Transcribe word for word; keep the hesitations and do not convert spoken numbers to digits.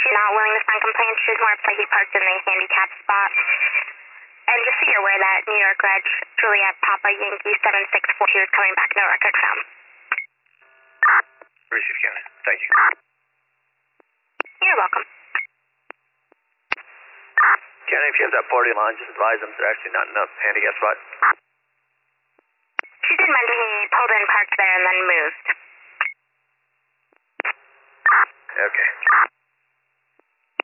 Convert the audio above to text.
not willing to sign complaints. She was more upset he parked in the handicap spot. And just so you're aware that New York Reg Juliet Papa Yankee seven six four two is coming back, no record found. Receive Canada. Thank you. You're welcome. Canada, if you have that party line, just advise them there's actually not enough handicap spot. She did mention he pulled in, parked there, and then moved. Okay.